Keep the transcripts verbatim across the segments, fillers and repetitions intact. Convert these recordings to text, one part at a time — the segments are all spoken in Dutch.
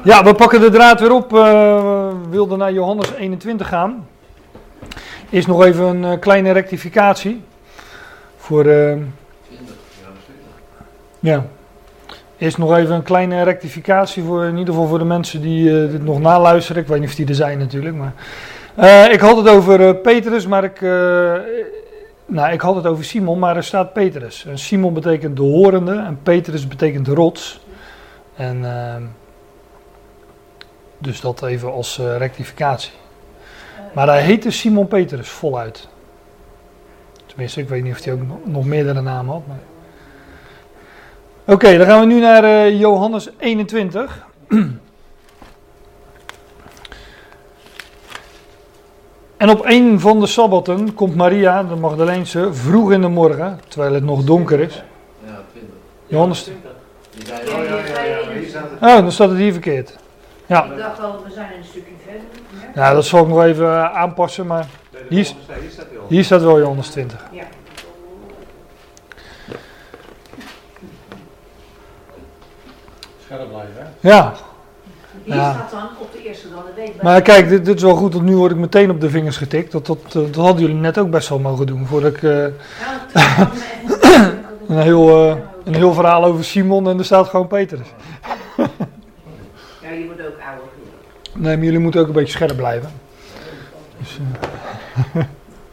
Ja, we pakken de draad weer op. Uh, we wilden naar Johannes eenentwintig gaan. Eerst nog even een uh, kleine rectificatie. Voor... Uh, ja. Eerst nog even een kleine rectificatie voor in ieder geval voor de mensen die uh, dit nog naluisteren. Ik weet niet of die er zijn natuurlijk, maar... Uh, ik had het over uh, Petrus, maar ik... Uh, nou, ik had het over Simon, maar er staat Petrus. En Simon betekent de horende en Petrus betekent de rots. En... Uh, Dus dat even als uh, rectificatie. Maar hij heette Simon Petrus voluit. Tenminste, ik weet niet of hij ook nog, nog meerdere namen had. Maar... Oké, okay, dan gaan we nu naar uh, Johannes eenentwintig. En op een van de sabbatten komt Maria, de Magdaleense, vroeg in de morgen, terwijl het nog donker is. Ja, twintig. Johannes. Ja, ja, ja, ja. Oh, dan staat het hier verkeerd. Ja. Ik dacht al, we zijn een stukje verder. Ja, dat zal ik nog even uh, aanpassen, maar hier, hier staat wel Johannes twintig. Ja. Scherp blijven, hè? Ja. Hier Ja. staat dan op de eerste dan de week bij. Maar kijk, dit, dit is wel goed, want nu word ik meteen op de vingers getikt. Dat, dat, dat hadden jullie net ook best wel mogen doen, voordat ik uh, Ja, dat kan me even- een, heel, uh, een heel verhaal over Simon en er staat gewoon Petrus. Ja, je wordt ook ouder. Nee, maar jullie moeten ook een beetje scherp blijven. Dus, uh.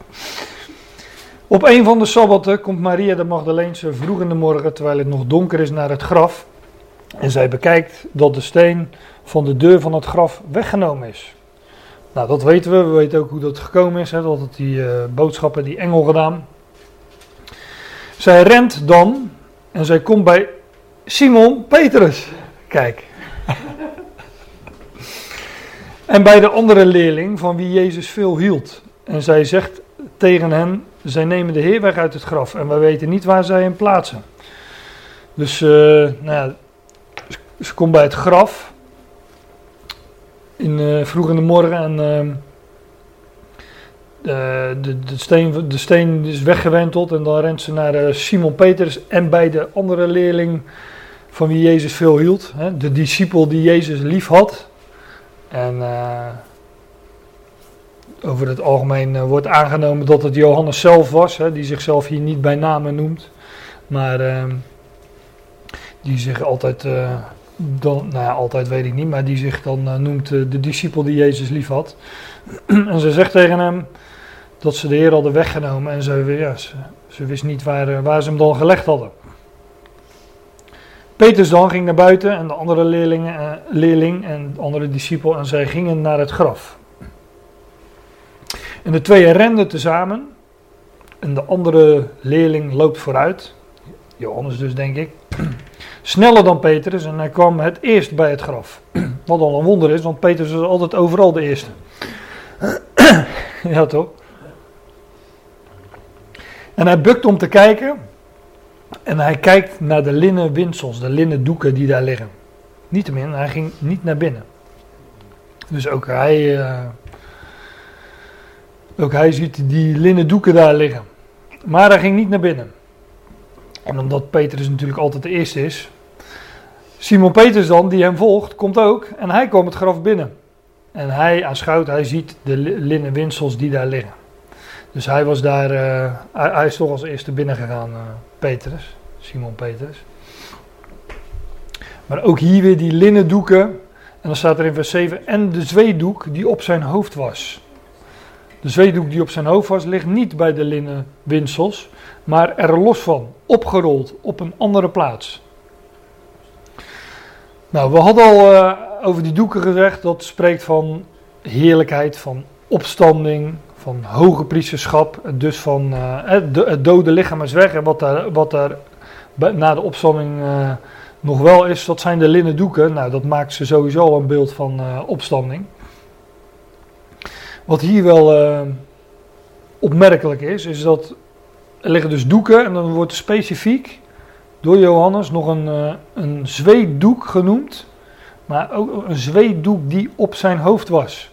Op een van de sabbatten komt Maria de Magdaleense vroeg in de morgen, terwijl het nog donker is, naar het graf. En zij bekijkt dat de steen van de deur van het graf weggenomen is. Nou, dat weten we. We weten ook hoe dat gekomen is. Hè? Dat had die uh, boodschappen, die engel gedaan. Zij rent dan en zij komt bij Simon Petrus. Kijk. En bij de andere leerling van wie Jezus veel hield. En zij zegt tegen hen, zij nemen de Heer weg uit het graf en wij weten niet waar zij hem plaatsen. Dus, uh, nou ja, ze komt bij het graf, in, uh, vroeg in de morgen en uh, de, de, de, steen, de steen is weggewenteld en dan rent ze naar uh, Simon Petrus en bij de andere leerling van wie Jezus veel hield. Hè, de discipel die Jezus lief had. En uh, over het algemeen uh, wordt aangenomen dat het Johannes zelf was, hè, die zichzelf hier niet bij namen noemt, maar uh, die zich altijd, uh, dan, nou ja, altijd weet ik niet, maar die zich dan uh, noemt uh, de discipel die Jezus lief had. En ze zegt tegen hem dat ze de Heer hadden weggenomen en ze, ja, ze, ze wist niet waar, uh, waar ze hem dan gelegd hadden. Petrus dan ging naar buiten en de andere leerlingen, uh, leerling en de andere discipel en zij gingen naar het graf. En de tweeën renden tezamen en de andere leerling loopt vooruit, Johannes dus denk ik, sneller dan Petrus en hij kwam het eerst bij het graf. Wat al een wonder is, want Petrus was altijd overal de eerste. Ja toch? En hij bukt om te kijken. En hij kijkt naar de linnen windsels, de linnen doeken die daar liggen. Niettemin, hij ging niet naar binnen. Dus ook hij, uh, ook hij ziet die linnen doeken daar liggen. Maar hij ging niet naar binnen. En omdat Petrus natuurlijk altijd de eerste is. Simon Petrus dan, die hem volgt, komt ook. En hij kwam het graf binnen. En hij aanschouwt, hij ziet de linnen windsels die daar liggen. Dus hij was daar, uh, hij, hij is toch als eerste binnen gegaan, uh, Petrus, Simon Petrus. Maar ook hier weer die linnen doeken, en dan staat er in vers zeven, en de zweetdoek die op zijn hoofd was. De zweetdoek die op zijn hoofd was, ligt niet bij de linnen windsels, maar er los van, opgerold, op een andere plaats. Nou, we hadden al uh, over die doeken gezegd, dat spreekt van heerlijkheid, van opstanding, van hoge priesterschap, dus van uh, het, het dode lichaam is weg en wat daar, wat daar na de opstanding uh, nog wel is, dat zijn de linnen doeken. Nou, dat maakt ze sowieso een beeld van uh, opstanding. Wat hier wel uh, opmerkelijk is, is dat er liggen dus doeken en dan wordt specifiek door Johannes nog een, uh, een zweetdoek genoemd, maar ook een zweetdoek die op zijn hoofd was.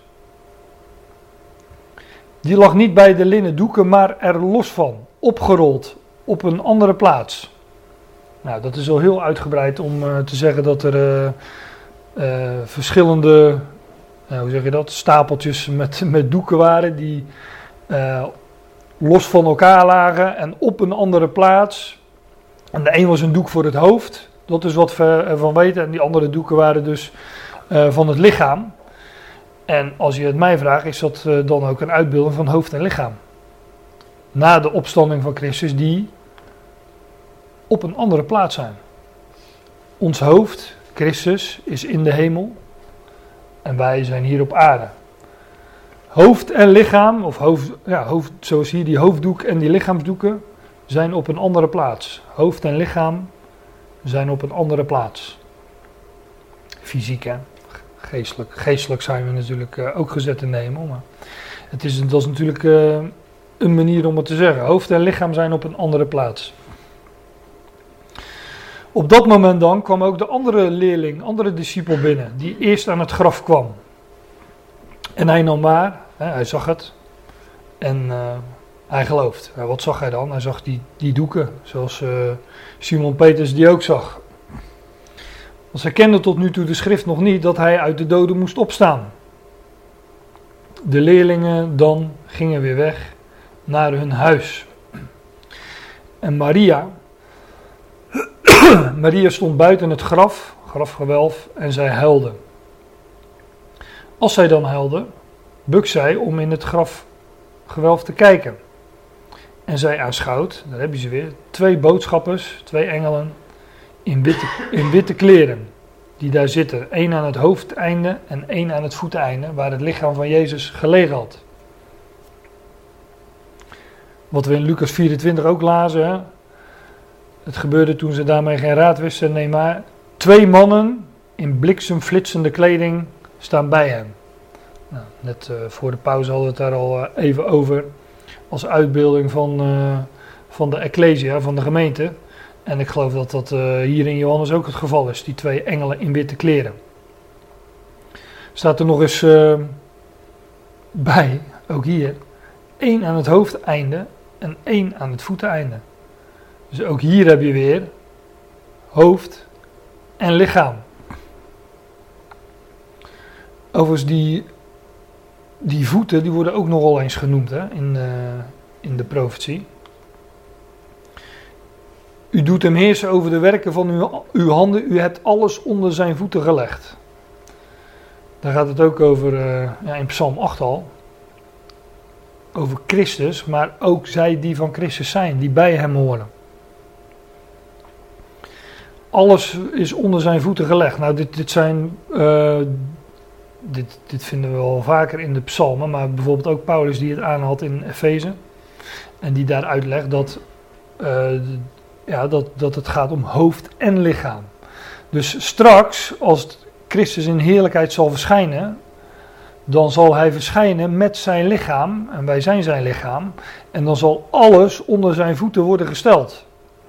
Die lag niet bij de linnen doeken, maar er los van, opgerold, op een andere plaats. Nou, dat is al heel uitgebreid om uh, te zeggen dat er uh, uh, verschillende, uh, hoe zeg je dat, stapeltjes met, met doeken waren die uh, los van elkaar lagen en op een andere plaats. En de een was een doek voor het hoofd, dat is wat we ervan weten. En die andere doeken waren dus uh, van het lichaam. En als je het mij vraagt, is dat uh, dan ook een uitbeelding van hoofd en lichaam. Na de opstanding van Christus, die op een andere plaats zijn. Ons hoofd, Christus, is in de hemel. En wij zijn hier op aarde. Hoofd en lichaam, of hoofd, ja, hoofd, zoals hier die hoofddoek en die lichaamsdoeken, zijn op een andere plaats. Hoofd en lichaam zijn op een andere plaats. Fysiek, hè. Geestelijk, geestelijk zijn we natuurlijk uh, ook gezet in de hemel. Maar het is, dat is natuurlijk uh, een manier om het te zeggen. Hoofd en lichaam zijn op een andere plaats. Op dat moment dan kwam ook de andere leerling, andere discipel binnen, die eerst aan het graf kwam. En hij nam waar, hè, hij zag het en uh, hij gelooft. Nou, wat zag hij dan? Hij zag die, die doeken, zoals uh, Simon Petrus die ook zag. Want zij kenden tot nu toe de schrift nog niet dat hij uit de doden moest opstaan. De leerlingen dan gingen weer weg naar hun huis. En Maria, Maria stond buiten het graf, grafgewelf, en zij huilde. Als zij dan huilde, bukte zij om in het grafgewelf te kijken. En zij aanschouwt, daar heb je ze weer, twee boodschappers, twee engelen in witte, in witte kleren. Die daar zitten, één aan het hoofdeinde en één aan het voeteinde, waar het lichaam van Jezus gelegen had. Wat we in Lucas vierentwintig ook lazen, hè? Het gebeurde toen ze daarmee geen raad wisten. Nee, maar twee mannen in bliksemflitsende kleding staan bij hem. Nou, net uh, voor de pauze hadden we het daar al uh, even over. Als uitbeelding van, uh, van de Ecclesia, van de gemeente. En ik geloof dat dat uh, hier in Johannes ook het geval is. Die twee engelen in witte kleren. Staat er nog eens uh, bij, ook hier. één aan het hoofdeinde en één aan het voeteinde. Dus ook hier heb je weer hoofd en lichaam. Overigens die, die voeten die worden ook nogal eens genoemd hè, in, uh, in de profetie. U doet hem heersen over de werken van uw, uw handen. U hebt alles onder zijn voeten gelegd. Daar gaat het ook over uh, ja, in Psalm acht al. Over Christus, maar ook zij die van Christus zijn, die bij hem horen. Alles is onder zijn voeten gelegd. Nou, dit, dit zijn... Uh, dit, dit vinden we wel vaker in de psalmen, maar bijvoorbeeld ook Paulus die het aanhaalt in Efeze. En die daar uitlegt dat, uh, ja, dat, dat het gaat om hoofd en lichaam. Dus straks, als Christus in heerlijkheid zal verschijnen, dan zal hij verschijnen met zijn lichaam, en wij zijn zijn lichaam, en dan zal alles onder zijn voeten worden gesteld.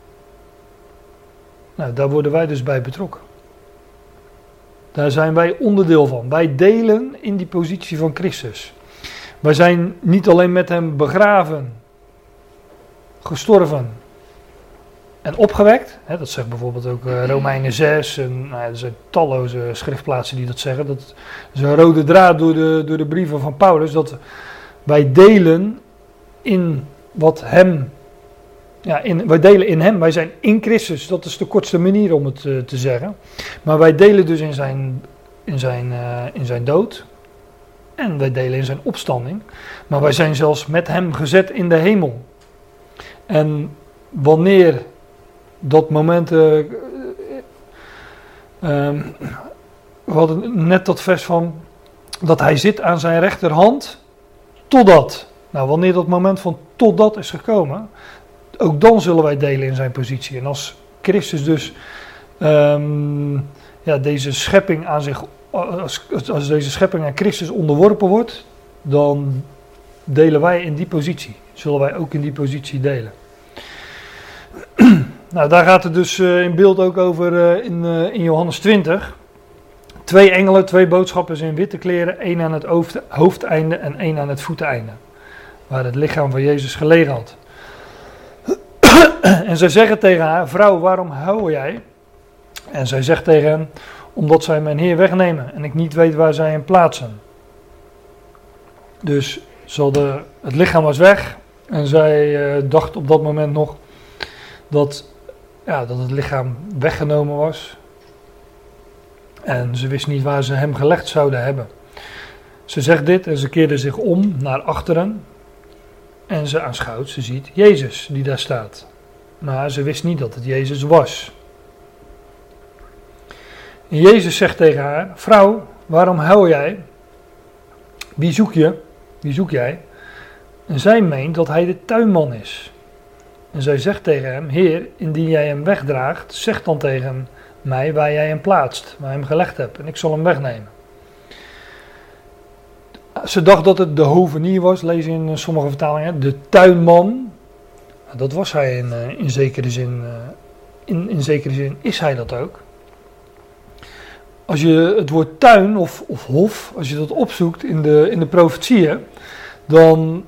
Nou, daar worden wij dus bij betrokken. Daar zijn wij onderdeel van. Wij delen in die positie van Christus. Wij zijn niet alleen met hem begraven, gestorven en opgewekt. Hè, dat zegt bijvoorbeeld ook uh, Romeinen zes. En, nou ja, er zijn talloze schriftplaatsen die dat zeggen. Dat is een rode draad door de, door de brieven van Paulus. Dat wij delen in wat hem... Ja, in, wij delen in hem, wij zijn in Christus, dat is de kortste manier om het uh, te zeggen. Maar wij delen dus in zijn, in, zijn, uh, in zijn dood en wij delen in zijn opstanding. Maar wij zijn zelfs met hem gezet in de hemel. En wanneer dat moment, uh, uh, uh, we hadden net dat vers van, dat hij zit aan zijn rechterhand, totdat. Nou, wanneer dat moment van totdat is gekomen, ook dan zullen wij delen in zijn positie. En als Christus dus um, ja, deze schepping aan zich, als, als deze schepping aan Christus onderworpen wordt, dan delen wij in die positie. Zullen wij ook in die positie delen. Nou, daar gaat het dus uh, in beeld ook over uh, in, uh, in Johannes twintig. Twee engelen, twee boodschappers in witte kleren, één aan het hoofd, hoofdeinde en één aan het voeteinde. Waar het lichaam van Jezus gelegen had. En zij zeggen tegen haar, vrouw, waarom huil jij? En zij zegt tegen hem, omdat zij mijn Heer wegnemen en ik niet weet waar zij hem plaatsen. Dus ze hadden, het lichaam was weg en zij uh, dacht op dat moment nog dat, ja, dat het lichaam weggenomen was. En ze wist niet waar ze hem gelegd zouden hebben. Ze zegt dit en ze keerde zich om naar achteren en ze aanschouwt, ze ziet Jezus die daar staat. Maar ze wist niet dat het Jezus was. En Jezus zegt tegen haar, vrouw, waarom huil jij? Wie zoek je? Wie zoek jij? En zij meent dat hij de tuinman is. En zij zegt tegen hem, Heer, indien jij hem wegdraagt, zeg dan tegen mij waar jij hem plaatst, waar je hem gelegd hebt, en ik zal hem wegnemen. Ze dacht dat het de hovenier was, lees in sommige vertalingen, de tuinman. Dat was hij in, in zekere zin, in, in zekere zin is hij dat ook. Als je het woord tuin of, of hof, als je dat opzoekt in de, in de profetieën, dan,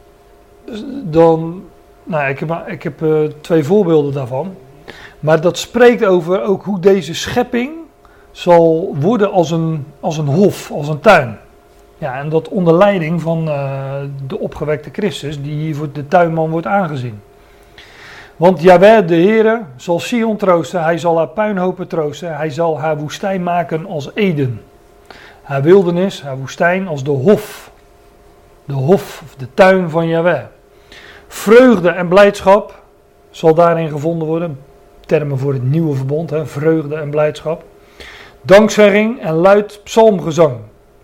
dan nou, ik heb, ik heb uh, twee voorbeelden daarvan. Maar dat spreekt over ook hoe deze schepping zal worden als een, als een hof, als een tuin. Ja, en dat onder leiding van uh, de opgewekte Christus, die hier voor de tuinman wordt aangezien. Want Jahweh, de Heere, zal Sion troosten, hij zal haar puinhopen troosten, hij zal haar woestijn maken als Eden. Haar wildernis, haar woestijn als de hof. De hof, of de tuin van Jahweh. Vreugde en blijdschap zal daarin gevonden worden. Termen voor het nieuwe verbond, hè, vreugde en blijdschap. Dankzegging en luid psalmgezang.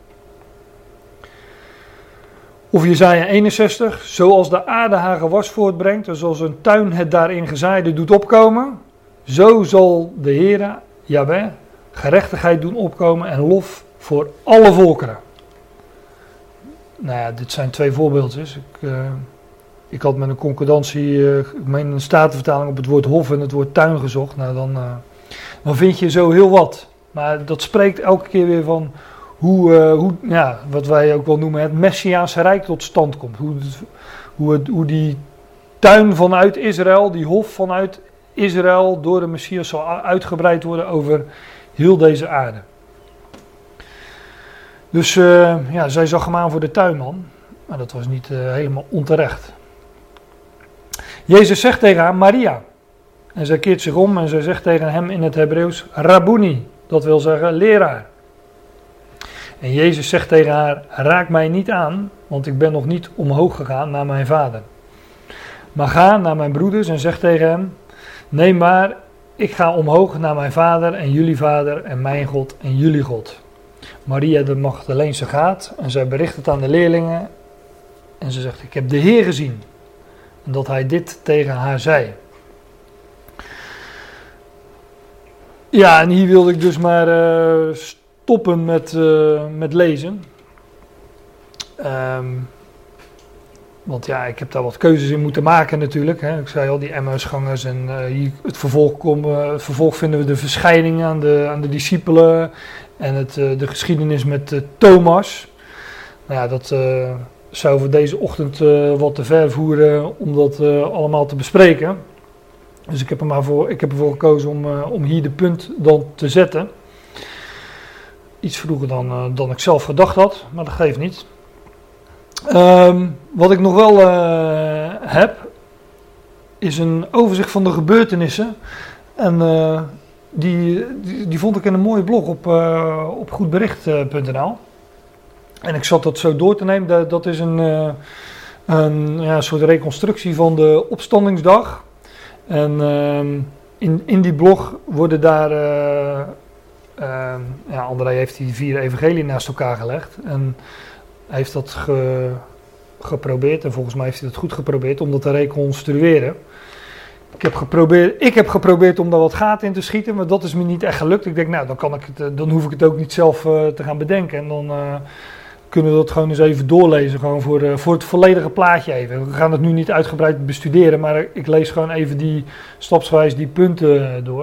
Of Jesaja eenenzestig, zoals de aarde haar gewas voortbrengt, en zoals een tuin het daarin gezaaide doet opkomen, zo zal de Heere, Jahweh, gerechtigheid doen opkomen en lof voor alle volkeren. Nou ja, dit zijn twee voorbeeldjes. Ik, uh, ik had met een concordantie, uh, ik meen een statenvertaling op het woord hof en het woord tuin gezocht. Nou, dan, uh, dan vind je zo heel wat. Maar dat spreekt elke keer weer van hoe, uh, hoe ja, wat wij ook wel noemen het Messiaanse Rijk tot stand komt. Hoe, hoe, het, hoe die tuin vanuit Israël, die hof vanuit Israël door de Messias zal uitgebreid worden over heel deze aarde. Dus uh, ja, zij zag hem aan voor de tuinman, maar dat was niet uh, helemaal onterecht. Jezus zegt tegen haar, Maria. En zij keert zich om en zij zegt tegen hem in het Hebreeuws, Rabboni, dat wil zeggen leraar. En Jezus zegt tegen haar, raak mij niet aan, want ik ben nog niet omhoog gegaan naar mijn vader. Maar ga naar mijn broeders en zeg tegen hem, neem maar, ik ga omhoog naar mijn vader en jullie vader en mijn God en jullie God. Maria de Magdaleense gaat en zij bericht het aan de leerlingen en ze zegt, ik heb de Heer gezien. En dat hij dit tegen haar zei. Ja, en hier wilde ik dus maar uh, stoppen met, uh, met lezen. Um, want ja, ik heb daar wat keuzes in moeten maken natuurlijk. Hè. Ik zei al, die Emmausgangers en uh, hier het vervolg, komen, het vervolg vinden we de verschijning aan de, aan de discipelen. En het, uh, de geschiedenis met uh, Thomas. Nou ja, dat uh, zou voor deze ochtend uh, wat te ver voeren om dat uh, allemaal te bespreken. Dus ik heb, er maar voor, ik heb ervoor gekozen om, uh, om hier de punt dan te zetten. Iets vroeger dan, uh, dan ik zelf gedacht had, maar dat geeft niet. Um, wat ik nog wel uh, heb, is een overzicht van de gebeurtenissen. En uh, die, die, die vond ik in een mooie blog op, uh, op goedbericht punt n l. En ik zat dat zo door te nemen. Dat, dat is een, uh, een ja, soort reconstructie van de opstandingsdag. En uh, in, in die blog worden daar, uh, uh, ja, André heeft die vier evangelieën naast elkaar gelegd. En hij heeft dat ge, geprobeerd, en volgens mij heeft hij dat goed geprobeerd, om dat te reconstrueren. Ik heb geprobeerd, ik heb geprobeerd om daar wat gaten in te schieten, maar dat is me niet echt gelukt. Ik denk, nou, dan, kan ik het, dan hoef ik het ook niet zelf uh, te gaan bedenken. En dan uh, kunnen we dat gewoon eens even doorlezen, gewoon voor, uh, voor het volledige plaatje even. We gaan het nu niet uitgebreid bestuderen, maar ik lees gewoon even die stapsgewijs die punten door.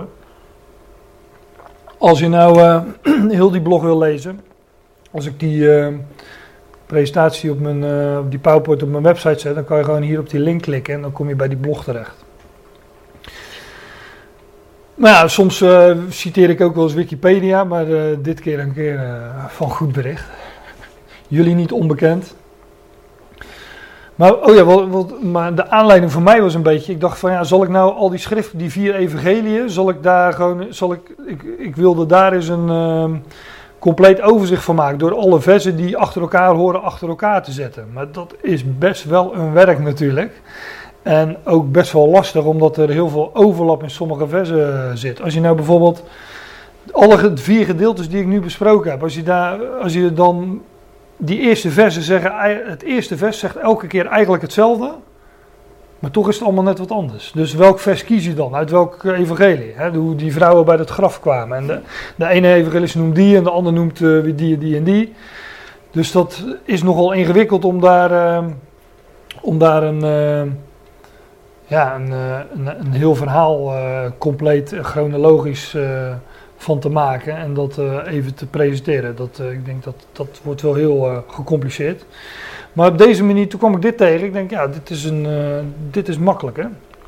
Als je nou uh, heel die blog wil lezen, als ik die uh, presentatie op mijn, uh, die PowerPoint op mijn website zet, dan kan je gewoon hier op die link klikken en dan kom je bij die blog terecht. Maar ja, soms uh, citeer ik ook wel eens Wikipedia, maar uh, dit keer een keer uh, van goed bericht. Jullie niet onbekend. Maar, oh ja, wat, wat, maar de aanleiding voor mij was een beetje, ik dacht van ja, zal ik nou al die schriften, die vier evangeliën, zal ik daar gewoon, zal ik, ik, ik wilde daar eens een uh, compleet overzicht van maken, door alle versen die achter elkaar horen, achter elkaar te zetten. Maar dat is best wel een werk natuurlijk. En ook best wel lastig, omdat er heel veel overlap in sommige versen zit. Als je nou bijvoorbeeld, alle vier gedeeltes die ik nu besproken heb, als je, daar, als je dan die eerste versen zeggen, het eerste vers zegt elke keer eigenlijk hetzelfde, maar toch is het allemaal net wat anders. Dus welk vers kies je dan? Uit welk evangelie? Hè? Hoe die vrouwen bij het graf kwamen. En de, de ene evangelist noemt die en de ander noemt uh, die, die en die. Dus dat is nogal ingewikkeld om daar, uh, om daar een... Uh, Ja, een, een, een heel verhaal uh, compleet uh, chronologisch uh, van te maken en dat uh, even te presenteren. Dat, uh, ik denk dat dat wordt wel heel uh, gecompliceerd. Maar op deze manier, toen kwam ik dit tegen. Ik denk, ja, dit is, een, uh, dit is makkelijk, hè.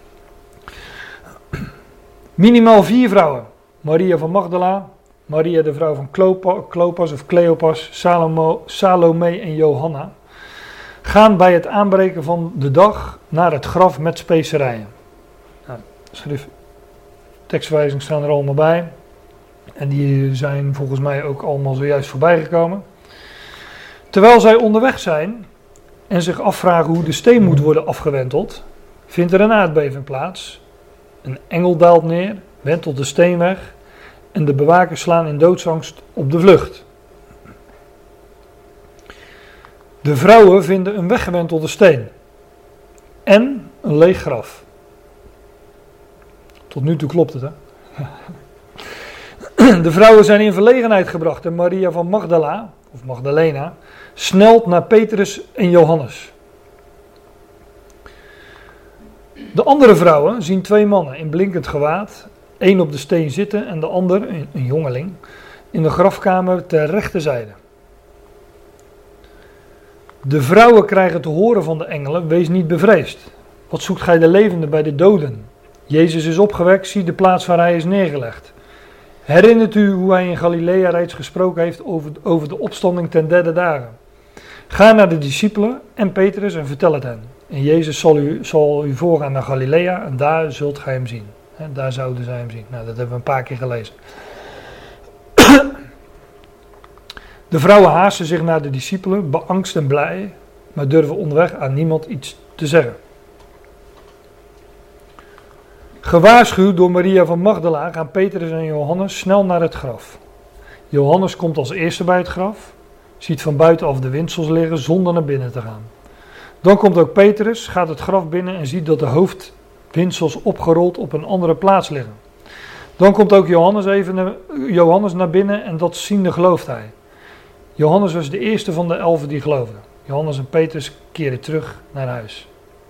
Minimaal vier vrouwen. Maria van Magdala, Maria de vrouw van Klopa, Klopas of Cleopas, Salomo, Salome en Johanna gaan bij het aanbreken van de dag naar het graf met specerijen. Nou, schrift, tekstwijzingen staan er allemaal bij. En die zijn volgens mij ook allemaal zojuist voorbij gekomen. Terwijl zij onderweg zijn en zich afvragen hoe de steen moet worden afgewenteld, vindt er een aardbeving plaats. Een engel daalt neer, wentelt de steen weg en de bewakers slaan in doodsangst op de vlucht. De vrouwen vinden een weggewentelde steen en een leeg graf. Tot nu toe klopt het, hè? De vrouwen zijn in verlegenheid gebracht en Maria van Magdala, of Magdalena, snelt naar Petrus en Johannes. De andere vrouwen zien twee mannen in blinkend gewaad, één op de steen zitten en de ander, een jongeling, in de grafkamer ter rechterzijde. De vrouwen krijgen te horen van de engelen, wees niet bevreesd. Wat zoekt gij de levende bij de doden? Jezus is opgewekt, zie de plaats waar hij is neergelegd. Herinnert u hoe hij in Galilea reeds gesproken heeft over, over de opstanding ten derde dagen? Ga naar de discipelen en Petrus en vertel het hen. En Jezus zal u, zal u voorgaan naar Galilea en daar zult gij hem zien. He, daar zouden zij hem zien. Nou, dat hebben we een paar keer gelezen. De vrouwen haasten zich naar de discipelen, beangst en blij, maar durven onderweg aan niemand iets te zeggen. Gewaarschuwd door Maria van Magdala gaan Petrus en Johannes snel naar het graf. Johannes komt als eerste bij het graf, ziet van buitenaf de windsels liggen zonder naar binnen te gaan. Dan komt ook Petrus, gaat het graf binnen en ziet dat de hoofdwindsels opgerold op een andere plaats liggen. Dan komt ook Johannes, even naar, Johannes naar binnen en dat ziende gelooft hij. Johannes was de eerste van de elfen die geloofden. Johannes en Petrus keren terug naar huis.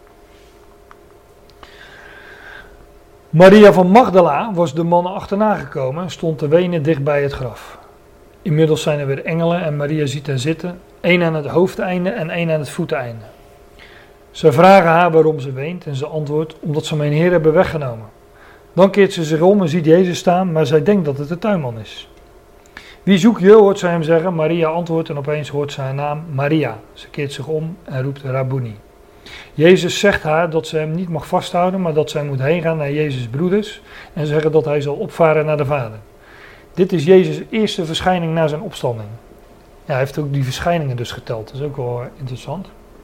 Maria van Magdala was de mannen achterna gekomen en stond te wenen dicht bij het graf. Inmiddels zijn er weer engelen en Maria ziet hen zitten, één aan het hoofdeinde en één aan het voeteinde. Ze vragen haar waarom ze weent en ze antwoordt omdat ze mijn Heer hebben weggenomen. Dan keert ze zich om en ziet Jezus staan, maar zij denkt dat het de tuinman is. Wie zoek je, hoort zij hem zeggen. Maria antwoordt en opeens hoort ze haar naam Maria. Ze keert zich om en roept Rabboni. Jezus zegt haar dat ze hem niet mag vasthouden, maar dat zij moet heen gaan naar Jezus' broeders en zeggen dat hij zal opvaren naar de Vader. Dit is Jezus' eerste verschijning na zijn opstanding. Ja, hij heeft ook die verschijningen dus geteld. Dat is ook wel interessant.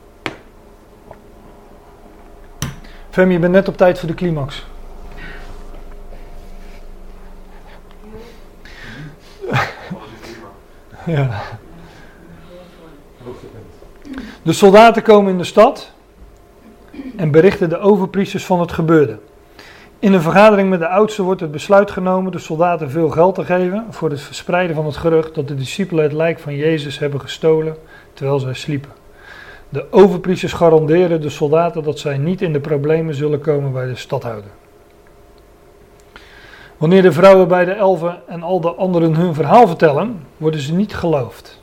Fem, je bent net op tijd voor de climax. Ja. De soldaten komen in de stad en berichten de overpriesters van het gebeurde. In een vergadering met de oudsten wordt het besluit genomen de soldaten veel geld te geven voor het verspreiden van het gerucht dat de discipelen het lijk van Jezus hebben gestolen terwijl zij sliepen. De overpriesters garanderen de soldaten dat zij niet in de problemen zullen komen bij de stadhouder. Wanneer de vrouwen bij de elfen en al de anderen hun verhaal vertellen, worden ze niet geloofd.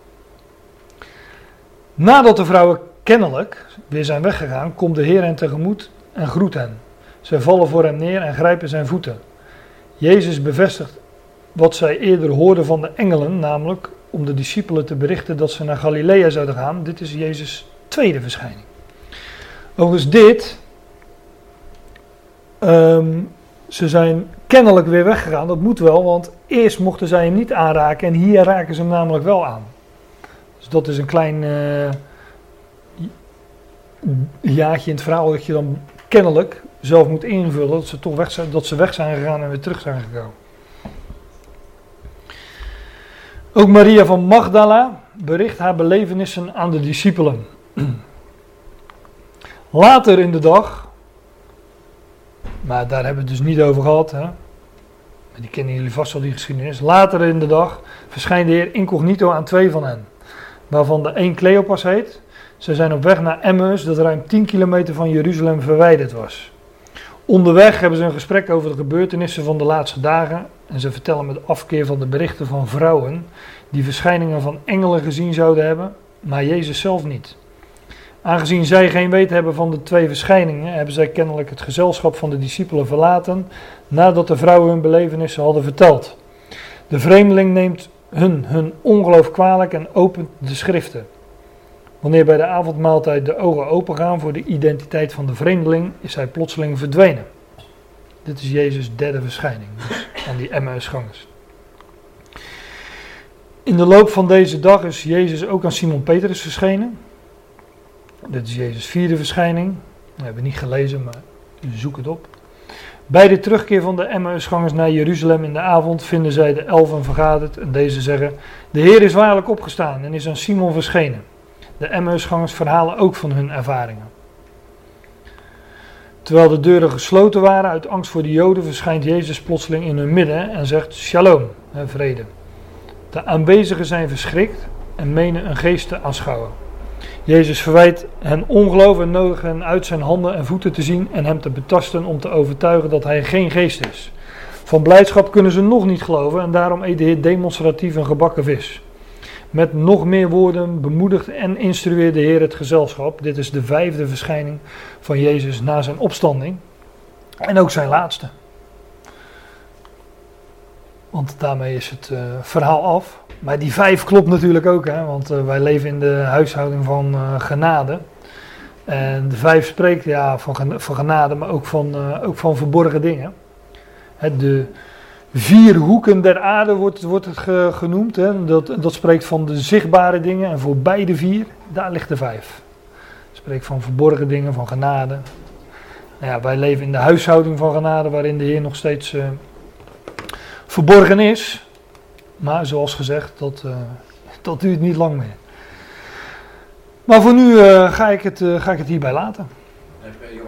Nadat de vrouwen kennelijk weer zijn weggegaan, komt de Heer hen tegemoet en groet hen. Zij vallen voor hem neer en grijpen zijn voeten. Jezus bevestigt wat zij eerder hoorden van de engelen, namelijk om de discipelen te berichten dat ze naar Galilea zouden gaan. Dit is Jezus' tweede verschijning. Overigens dit, um, ze zijn kennelijk weer weggegaan, dat moet wel, want eerst mochten zij hem niet aanraken en hier raken ze hem namelijk wel aan. Dus dat is een klein uh, jaartje in het verhaal dat je dan kennelijk zelf moet invullen dat ze toch weg zijn, dat ze weg zijn gegaan en weer terug zijn gekomen. Ook Maria van Magdala bericht haar belevenissen aan de discipelen. Later in de dag, maar daar hebben we het dus niet over gehad, hè? Die kennen jullie vast wel, die geschiedenis. Later in de dag verschijnt de Heer incognito aan twee van hen, waarvan de een Cleopas heet. Ze zijn op weg naar Emmaus, dat ruim tien kilometer van Jeruzalem verwijderd was. Onderweg hebben ze een gesprek over de gebeurtenissen van de laatste dagen en ze vertellen met afkeer van de berichten van vrouwen die verschijningen van engelen gezien zouden hebben, maar Jezus zelf niet. Aangezien zij geen weet hebben van de twee verschijningen, hebben zij kennelijk het gezelschap van de discipelen verlaten nadat de vrouwen hun belevenissen hadden verteld. De vreemdeling neemt hun hun ongeloof kwalijk en opent de schriften. Wanneer bij de avondmaaltijd de ogen opengaan voor de identiteit van de vreemdeling, is hij plotseling verdwenen. Dit is Jezus' derde verschijning, dus aan die Emmausgangers. In de loop van deze dag is Jezus ook aan Simon Petrus verschenen. Dit is Jezus' vierde verschijning. Dat hebben we niet gelezen, maar zoek het op. Bij de terugkeer van de Emmausgangers naar Jeruzalem in de avond vinden zij de elfen vergaderd en deze zeggen: de Heer is waarlijk opgestaan en is aan Simon verschenen. De Emmausgangers verhalen ook van hun ervaringen. Terwijl de deuren gesloten waren uit angst voor de Joden, verschijnt Jezus plotseling in hun midden en zegt: Shalom, vrede. De aanwezigen zijn verschrikt en menen een geest te aanschouwen. Jezus verwijt hen ongeloof en nodigt hen uit zijn handen en voeten te zien en hem te betasten om te overtuigen dat hij geen geest is. Van blijdschap kunnen ze nog niet geloven en daarom eet de Heer demonstratief een gebakken vis. Met nog meer woorden bemoedigt en instrueert de Heer het gezelschap. Dit is de vijfde verschijning van Jezus na zijn opstanding. En ook zijn laatste. Want daarmee is het uh, verhaal af. Maar die vijf klopt natuurlijk ook, hè, want uh, wij leven in de huishouding van uh, genade. En de vijf spreekt ja, van, van genade, maar ook van, uh, ook van verborgen dingen. Hè, de vier hoeken der aarde wordt, wordt het ge, genoemd. Hè. Dat, dat spreekt van de zichtbare dingen. En voor beide vier, daar ligt de vijf. Het spreekt van verborgen dingen, van genade. Nou ja, wij leven in de huishouding van genade, waarin de Heer nog steeds uh, verborgen is. Maar zoals gezegd, dat, uh, dat duurt niet lang meer. Maar voor nu uh, ga, ik het, uh, ga ik het hierbij laten.